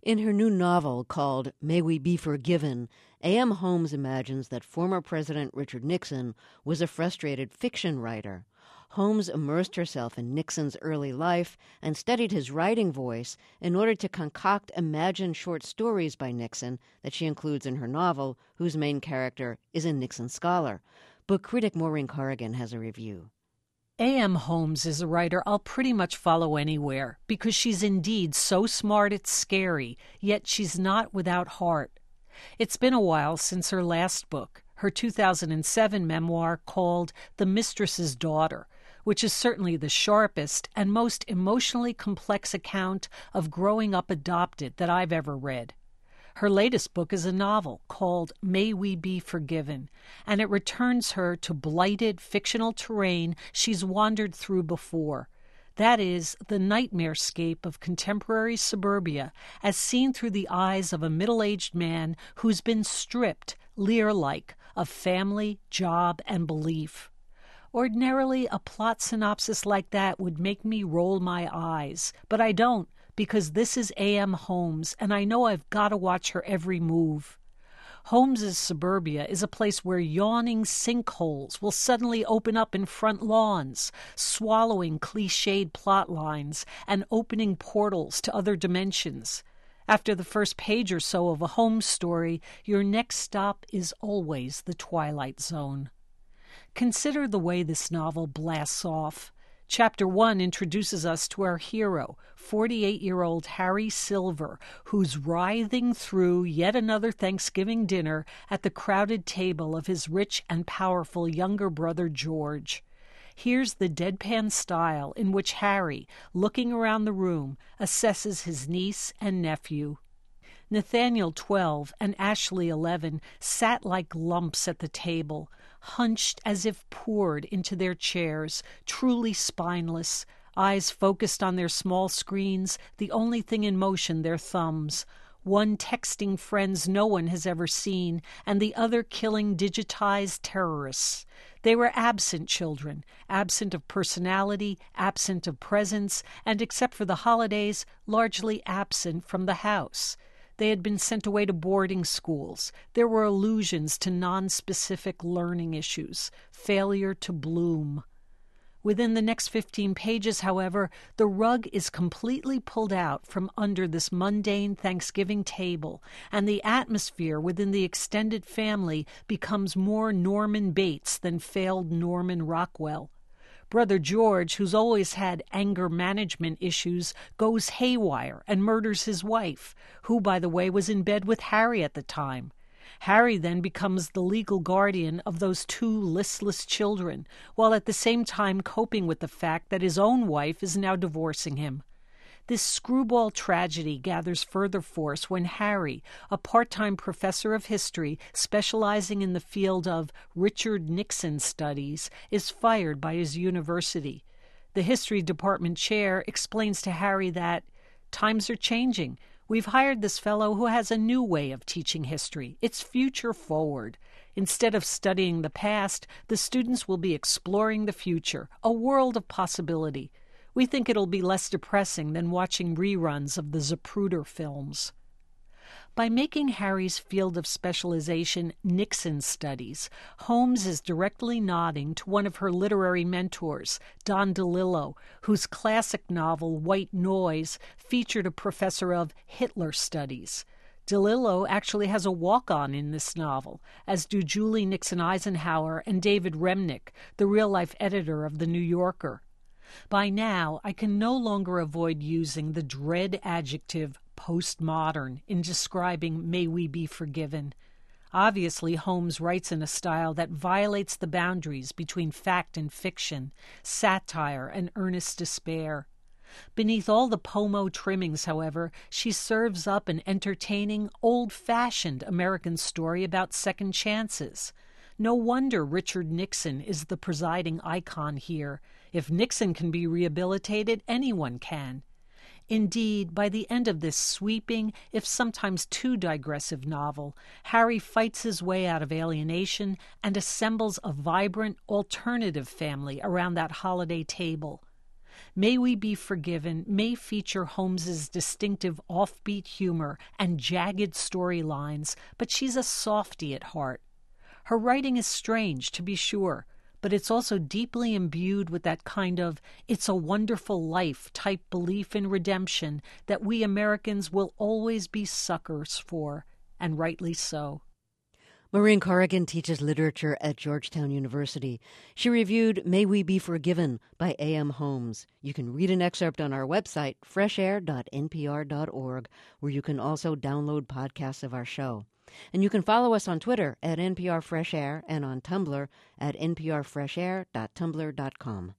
In her new novel called May We Be Forgiven, A.M. Holmes imagines that former President Richard Nixon was a frustrated fiction writer. Holmes immersed herself in Nixon's early life and studied his writing voice in order to concoct imagined short stories by Nixon that she includes in her novel, whose main character is a Nixon scholar. Book critic Maureen Corrigan has a review. A.M. Holmes is a writer I'll pretty much follow anywhere because she's indeed so smart it's scary, yet she's not without heart. It's been a while since her last book, her 2007 memoir called The Mistress's Daughter, which is certainly the sharpest and most emotionally complex account of growing up adopted that I've ever read. Her latest book is a novel called May We Be Forgiven, and it returns her to blighted fictional terrain she's wandered through before. That is, the nightmarescape of contemporary suburbia as seen through the eyes of a middle-aged man who's been stripped, Lear-like, of family, job, and belief. Ordinarily, a plot synopsis like that would make me roll my eyes, but I don't, because this is A.M. Holmes, and I know I've got to watch her every move. Holmes's suburbia is a place where yawning sinkholes will suddenly open up in front lawns, swallowing cliched plot lines and opening portals to other dimensions. After the first page or so of a Holmes story, your next stop is always the Twilight Zone. Consider the way this novel blasts off. Chapter 1 introduces us to our hero, 48-year-old Harry Silver, who's writhing through yet another Thanksgiving dinner at the crowded table of his rich and powerful younger brother George. Here's the deadpan style in which Harry, looking around the room, assesses his niece and nephew. Nathaniel, 12, and Ashley, 11, sat like lumps at the table, hunched as if poured into their chairs, truly spineless, eyes focused on their small screens, the only thing in motion their thumbs, one texting friends no one has ever seen, and the other killing digitized terrorists. They were absent children, absent of personality, absent of presence, and except for the holidays, largely absent from the house. They had been sent away to boarding schools. There were allusions to non-specific learning issues, failure to bloom. Within the next 15 pages, however, the rug is completely pulled out from under this mundane Thanksgiving table, and the atmosphere within the extended family becomes more Norman Bates than failed Norman Rockwell. Brother George, who's always had anger management issues, goes haywire and murders his wife, who, by the way, was in bed with Harry at the time. Harry then becomes the legal guardian of those two listless children, while at the same time coping with the fact that his own wife is now divorcing him. This screwball tragedy gathers further force when Harry, a part-time professor of history specializing in the field of Richard Nixon studies, is fired by his university. The history department chair explains to Harry that times are changing. We've hired this fellow who has a new way of teaching history. It's future forward. Instead of studying the past, the students will be exploring the future, a world of possibility. We think it'll be less depressing than watching reruns of the Zapruder films. By making Harry's field of specialization Nixon studies, Holmes is directly nodding to one of her literary mentors, Don DeLillo, whose classic novel White Noise featured a professor of Hitler studies. DeLillo actually has a walk-on in this novel, as do Julie Nixon Eisenhower and David Remnick, the real-life editor of The New Yorker. By now, I can no longer avoid using the dread adjective postmodern in describing May We Be Forgiven. Obviously, Holmes writes in a style that violates the boundaries between fact and fiction, satire and earnest despair. Beneath all the pomo trimmings, however, she serves up an entertaining, old-fashioned American story about second chances. No wonder Richard Nixon is the presiding icon here. If Nixon can be rehabilitated, anyone can. Indeed, by the end of this sweeping, if sometimes too digressive novel, Harry fights his way out of alienation and assembles a vibrant, alternative family around that holiday table. May We Be Forgiven may feature Holmes's distinctive offbeat humor and jagged storylines, but she's a softie at heart. Her writing is strange, to be sure, but it's also deeply imbued with that kind of "it's a wonderful life" type belief in redemption that we Americans will always be suckers for, and rightly so. Maureen Corrigan teaches literature at Georgetown University. She reviewed May We Be Forgiven by A.M. Holmes. You can read an excerpt on our website, freshair.npr.org, where you can also download podcasts of our show. And you can follow us on Twitter at NPR Fresh Air and on Tumblr at nprfreshair.tumblr.com.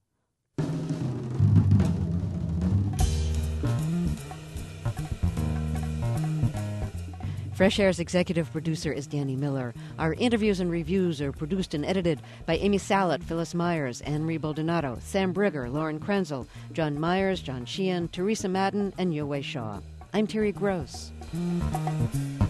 Fresh Air's executive producer is Danny Miller. Our interviews and reviews are produced and edited by Amy Salat, Phyllis Myers, Anne-Marie Baldonado, Sam Brigger, Lauren Krenzel, John Myers, John Sheehan, Teresa Madden, and Yowei Shaw. I'm Terry Gross.